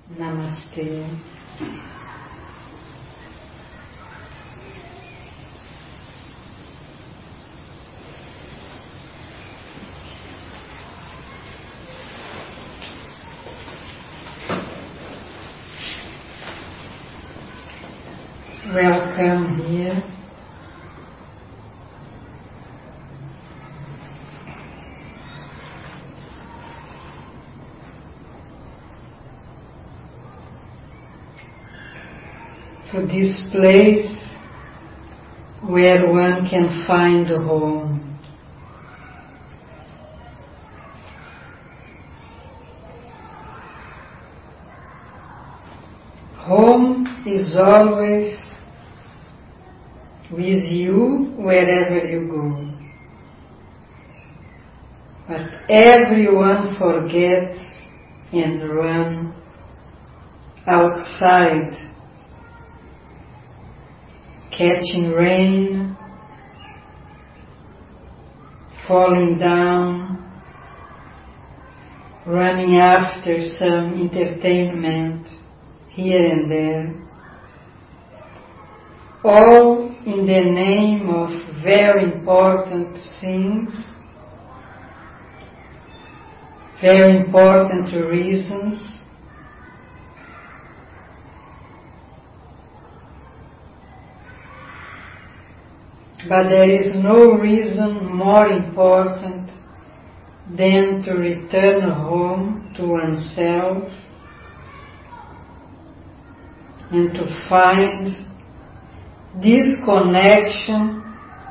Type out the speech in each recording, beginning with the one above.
Namaste. Welcome here. To this place where one can find home. Home is always with you wherever you go. But everyone forgets and runs outside, catching rain, falling down, running after some entertainment here and there, all in the name of very important things, very important reasons. But there is no reason more important than to return home to oneself and to find this connection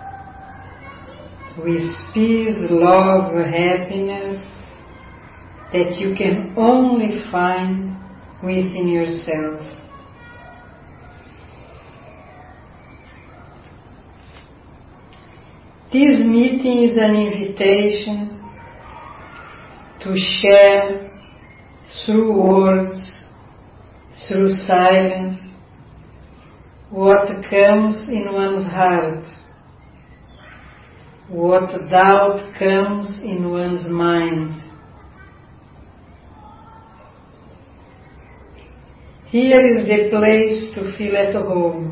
with peace, love, happiness that you can only find within yourself. This meeting is an invitation to share through words, through silence, what comes in one's heart, what doubt comes in one's mind. Here is the place to feel at home.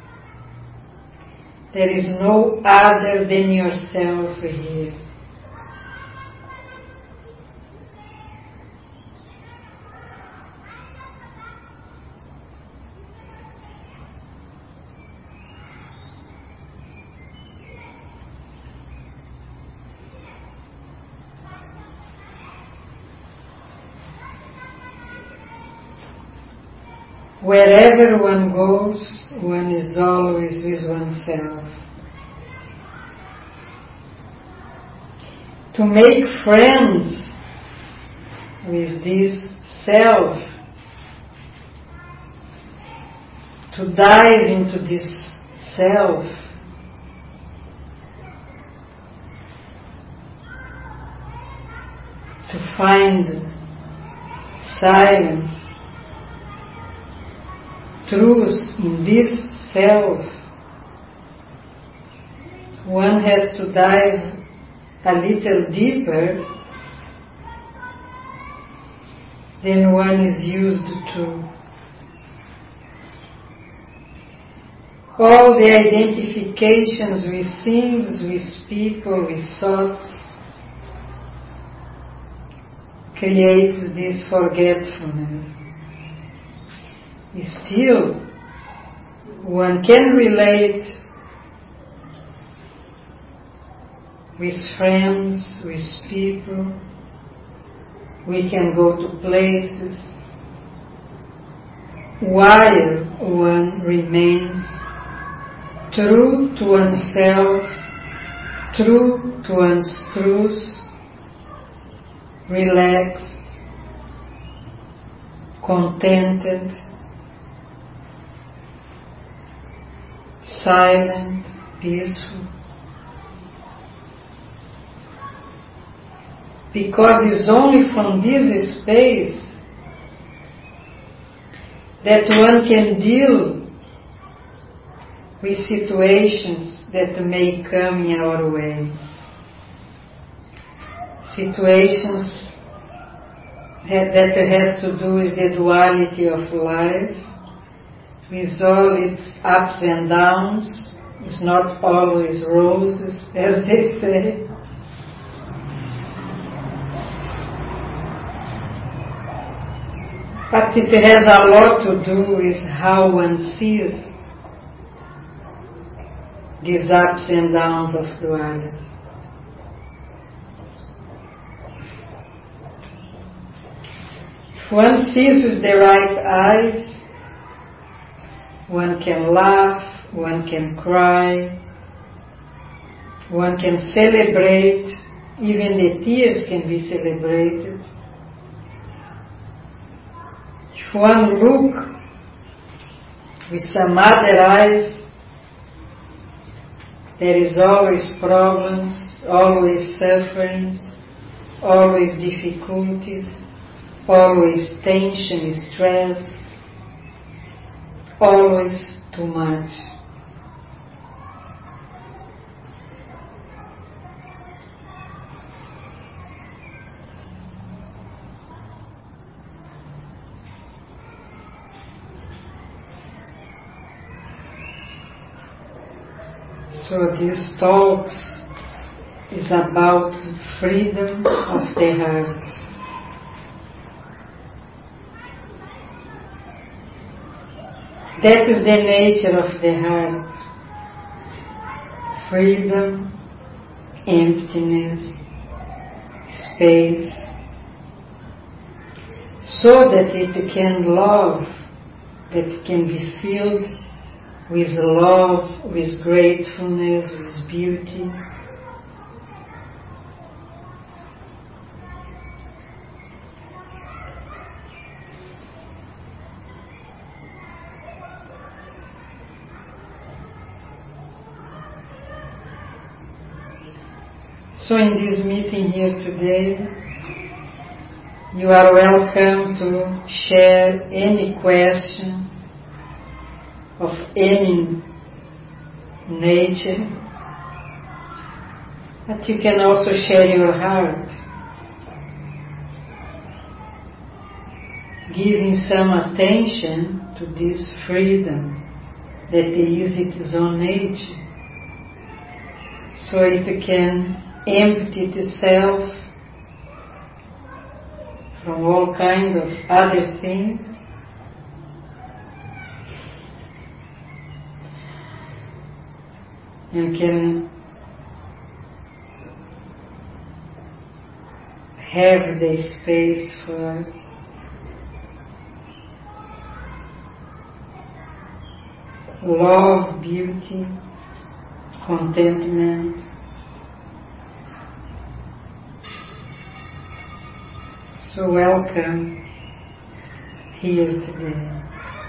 There is no other than yourself here. Wherever one goes, one is always with oneself. To make friends with this self, to dive into this self, to find silence, truth in this self, one has to dive a little deeper than one is used to. All the identifications with things, with people, with thoughts creates this forgetfulness. Still, one can relate with friends, with people. We can go to places while one remains true to oneself, true to one's truth, relaxed, contented, silent, peaceful. Because it's only from this space that one can deal with situations that may come in our way. Situations that has to do with the duality of life, with all its ups and downs. It's not always roses, as they say. But it has a lot to do with how one sees these ups and downs of duality. If one sees with the right eyes, one can laugh, one can cry, one can celebrate, even the tears can be celebrated. If one look with some other eyes, there is always problems, always sufferings, always difficulties, always tension, stress, always too much. So these talks is about freedom of the heart. That is the nature of the heart. Freedom, emptiness, space, so that it can love, that it can be filled with love, with gratefulness, with beauty. So in this meeting here today, you are welcome to share any question of any nature, but you can also share your heart, giving some attention to this freedom that is its own nature, so it can empty itself from all kinds of other things and can have the space for love, beauty, contentment. So welcome here today.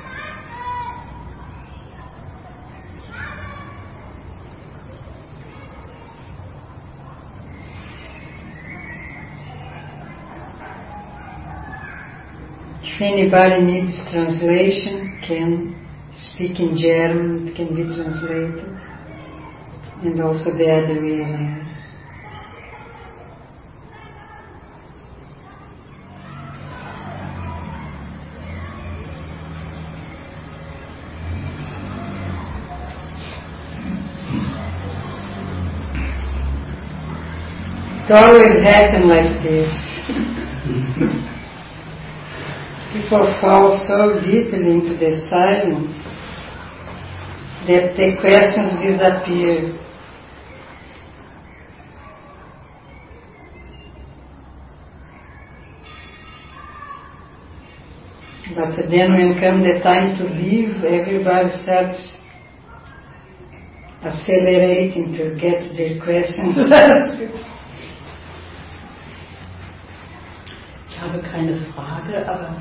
If anybody needs translation, can speak in German, it can be translated, and also the other way around. It always happens like this. People fall so deeply into the silence that the questions disappear. But then when comes the time to leave, everybody starts accelerating to get their questions asked. Ich habe keine Frage, aber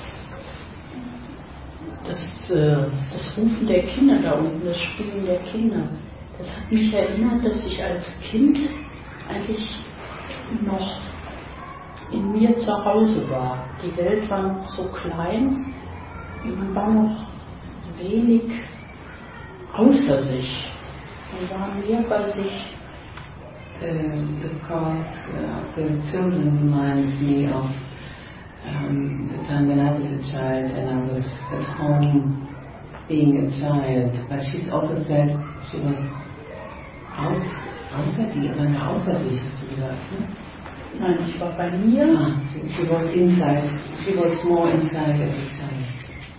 das Rufen der Kinder da unten, das Spielen der Kinder, das hat mich erinnert, dass ich als Kind eigentlich noch in mir zu Hause war. Die Welt war so klein und man war noch wenig außer sich. Man war mehr bei sich. Because the children reminds me of the time when I was a child and I was at home being a child. But she's also said she was außer dir, außer sich, hast du gesagt, ne? Nein, ich war bei mir. She was inside. She was more inside as a child.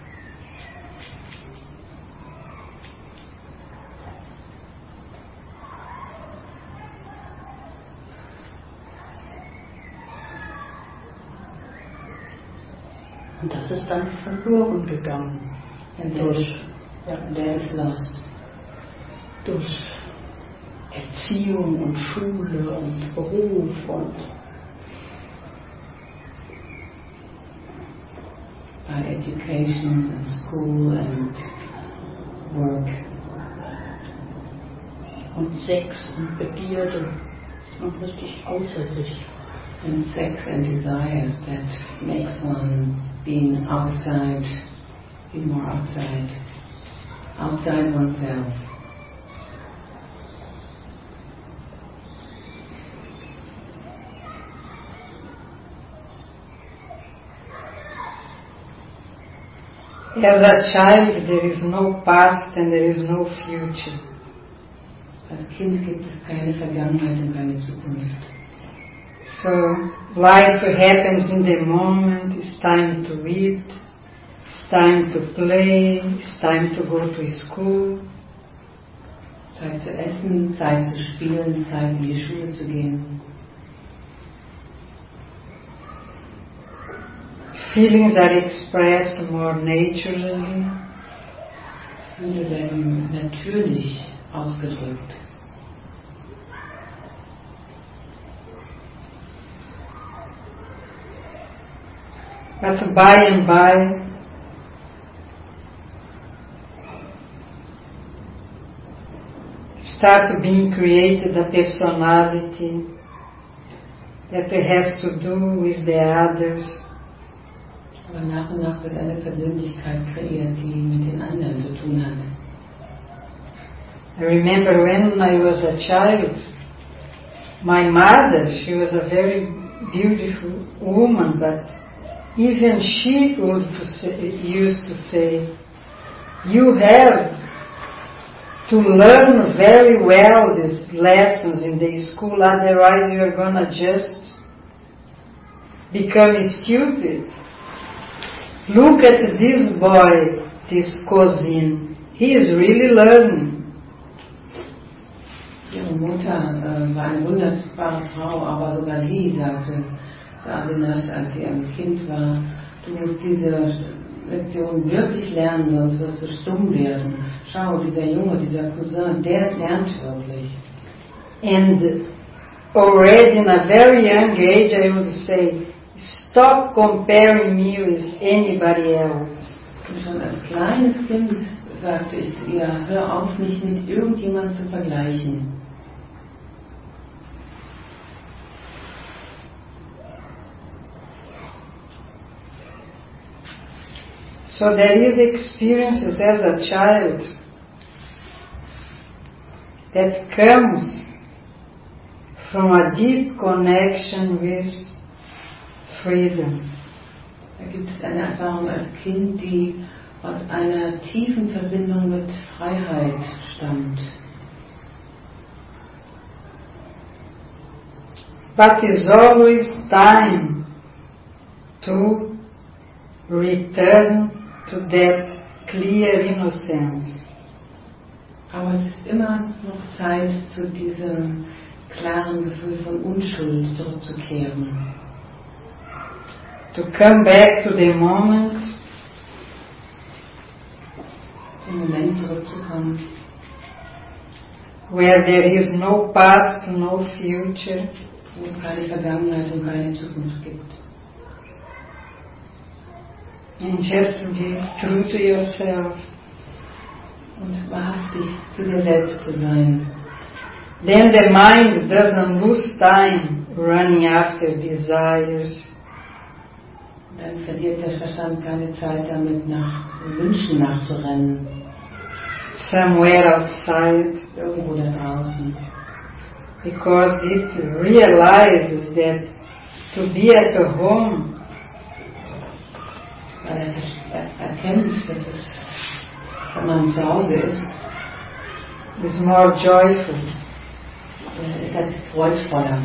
Und das ist dann verloren gegangen. Durch Erziehung und Schule und Beruf und by education and school and work. Und Sex und Begierde ist man richtig außer sich. And sex and desires that makes one being outside, be more outside oneself. As a child, there is no past and there is no future. Als Kind gibt es keine Vergangenheit und keine Zukunft. So, life happens in the moment. It's time to eat, it's time to play, it's time to go to school. Zeit zu essen, Zeit zu spielen, Zeit in die Schule zu gehen. Feelings are expressed more naturally. Gefühle werden natürlich ausgedrückt. But by and by, start being created a personality that has to do with the others. Aber nach und nach wird eine Persönlichkeit kreiert, die mit den anderen zu tun hat. I remember when I was a child, my mother, she was a very beautiful woman, but even she used to say, you have to learn very well these lessons in the school, otherwise you are gonna just become stupid. Look at this boy, this cousin. He is really learning. Ihre Mutter war eine wunderbare Frau, aber sogar sie sagte zu Avinash, als sie ein Kind war, du musst diese Lektion wirklich lernen, sonst wirst du stumm werden. Schau, dieser Junge, dieser Cousin, der lernt wirklich. And already in a very young age I would say, stop comparing me with anybody else. Und schon als kleines Kind sagte ich zu ihr, hör auf, mich mit irgendjemandem zu vergleichen. So there is experiences as a child that comes from a deep connection with freedom. Da gibt es eine Erfahrung als Kind, die aus einer tiefen Verbindung mit Freiheit stammt. But it's always time to return to that clear innocence. Aber es ist immer noch Zeit, zu diesem klaren Gefühl von Unschuld zurückzukehren. To come back to the moment, Im Moment zurückzukommen, where there is no past, no future, wo es keine Vergangenheit und keine Zukunft gibt. and just be true to yourself. Und wahrhaftig zu dir selbst zu sein. Then the mind doesn't lose time running after desires. Dann verliert der Verstand keine Zeit damit, nach Wünschen nachzurennen. Somewhere outside, Irgendwo da draußen. because it realizes that to be at home weil er erkennt, dass es, wenn man zu Hause ist, is more joyful. Das ist freudvoller.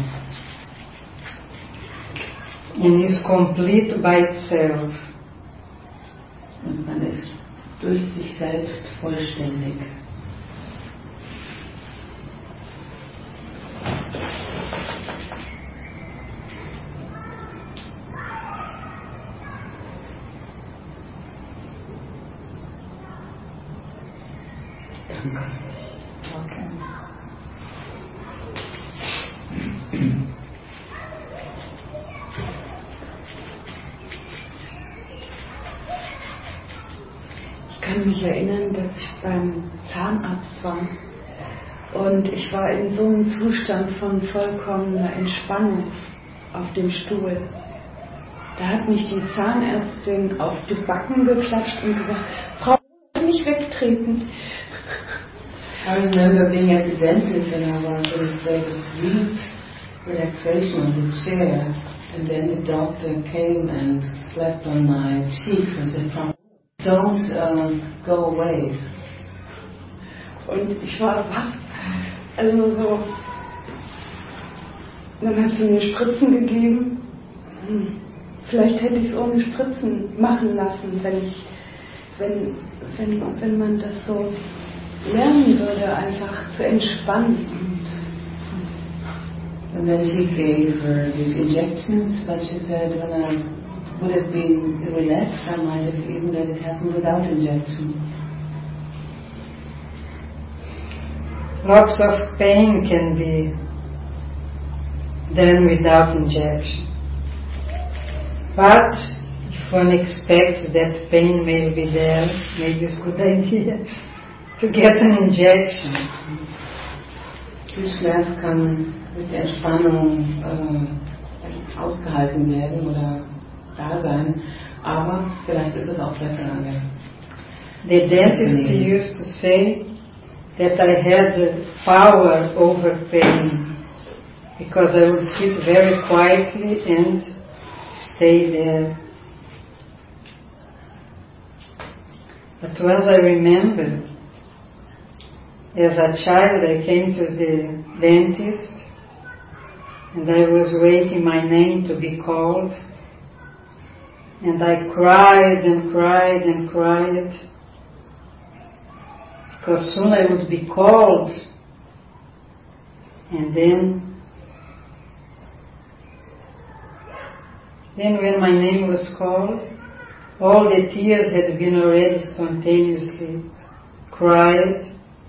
And is complete by itself. Und man ist durch sich selbst vollständig. Danke. Okay. Ich kann mich erinnern, dass ich beim Zahnarzt war und ich war in so einem Zustand von vollkommener Entspannung auf dem Stuhl. Da hat mich die Zahnärztin auf die Backen geklatscht und gesagt, Frau, nicht wegtreten. I remember being at the dentist and I was in a state of deep relaxation on the chair, and then the doctor came and slapped on my cheeks and said, don't go away. Und ich war wach. Also so. Dann hat sie mir Spritzen gegeben. Vielleicht hätte ich es ohne Spritzen machen lassen, wenn man das so lernen würde, einfach zu entspannen. And then she gave her these injections, but she said when I would have been relaxed, I might have even let it happen without injection. Lots of pain can be done without injection. But if one expects that pain may be there, maybe it's a good idea to get an injection. Viel Schmerz kann mit Entspannung ausgehalten werden oder da sein, aber vielleicht ist es auch besser. The dentist used to say that I had the power over pain because I would sit very quietly and stay there. But once I remember, as a child I came to the dentist and I was waiting my name to be called, and I cried and cried and cried because soon I would be called, and then when my name was called, all the tears had been already spontaneously cried.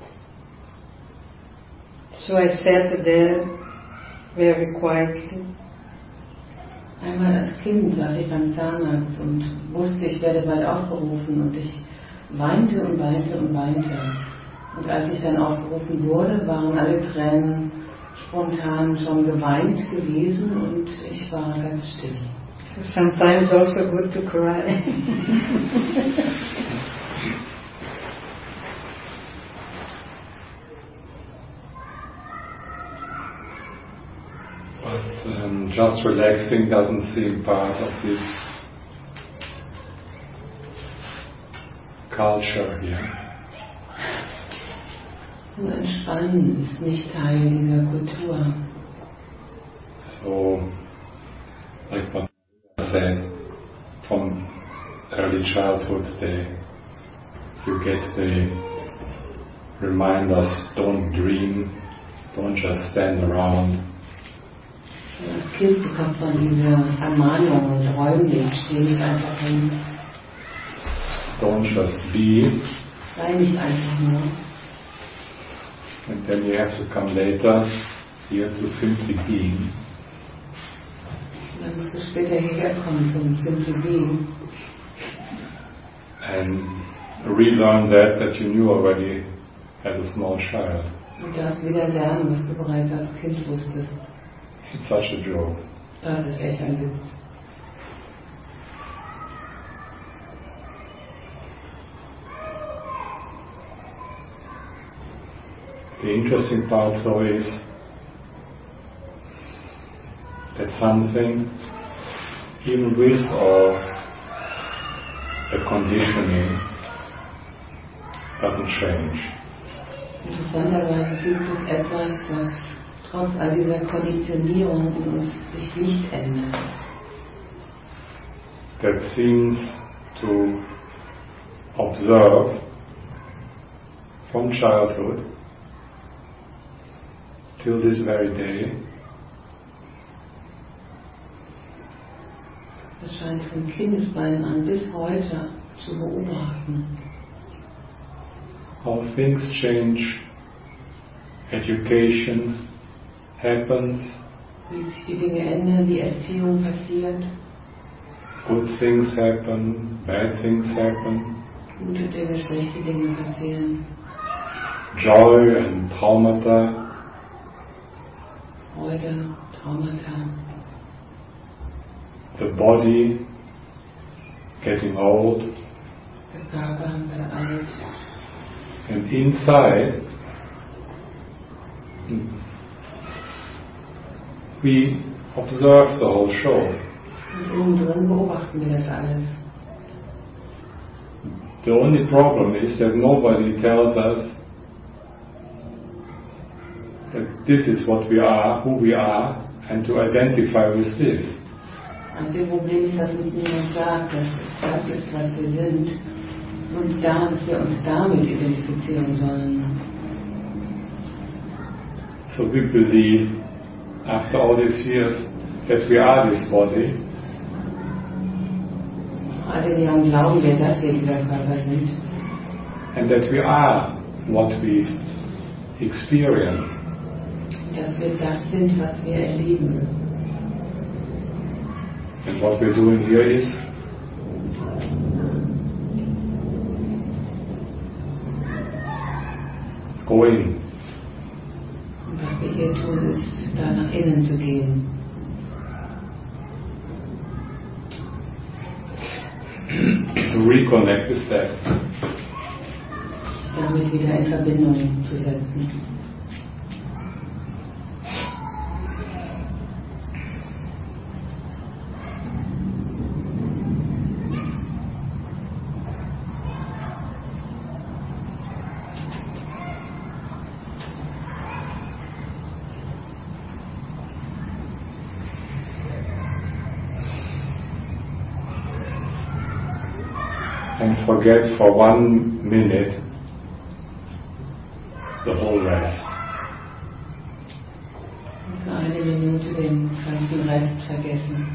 So I sat there very quietly. Einmal als Kind saß ich beim Zahnarzt und wusste, ich werde bald aufgerufen, und ich weinte und weinte und weinte. Und als ich dann aufgerufen wurde, waren alle Tränen spontan schon geweint gewesen und ich war ganz still. So sometimes also good to cry. But just relaxing doesn't seem part of this culture here. Nur Entspannen ist nicht Teil dieser Kultur. So, like what said, from early childhood, you get the reminders: don't dream, don't just stand around. Das Kind bekommt von dieser Ermahnung und Träumen nicht, steh nicht einfach hin. Don't just be. Sei nicht einfach nur. And then you have to come later here to simply being. Dann musst du später hierher kommen zum Simple Being. And relearn that you knew already as a small child. Und das wieder lernen, was du bereits als Kind wusstest. It's such a joke. Das ist echt ein Witz. The interesting part though is that something, even with all conditioning doesn't change. Interessanterweise gibt es etwas, was trotz all dieser Konditionierung in uns sich nicht ändert. That seems to observe from childhood till this very day. Das scheint von Kindesbeinen an bis heute zu beobachten. How things change, education happens, Wie sich die Dinge ändern, die Erziehung passiert, good things happen, bad things happen, gute Dinge, schlechte Dinge passieren, joy and traumata, Freude, Traumata, the body getting old, der Körper wird alt. and inside we observe the whole show. Und innen drin beobachten wir das alles. The only problem is that nobody tells us that this is what we are, who we are, and to identify with this. Einzige Problem ist, dass uns niemand sagt, dass das ist, was wir sind, und dass wir uns damit identifizieren sollen. So we believe, after all these years, that we are this body, All den Jahren glauben wir, dass wir dieser Körper sind and that we are what we experience. dass wir das sind, was wir erleben. And what we're doing here is going. Und was wir hier tun, ist, da nach innen zu gehen. To reconnect with that. Damit wieder in Verbindung zu setzen. And forget for 1 minute the whole rest. Und für eine Minute den ganzen Rest vergessen.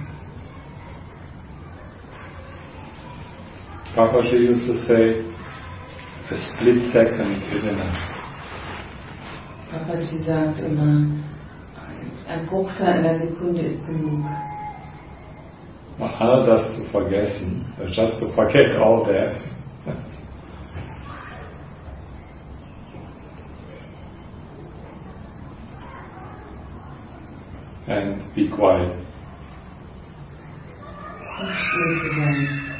Papaji used to say, a split second is enough. Papaji sagt immer, ein Bruchteil einer Sekunde ist genug. All das zu vergessen, just to forget all that. And be quiet. Und still zu sein.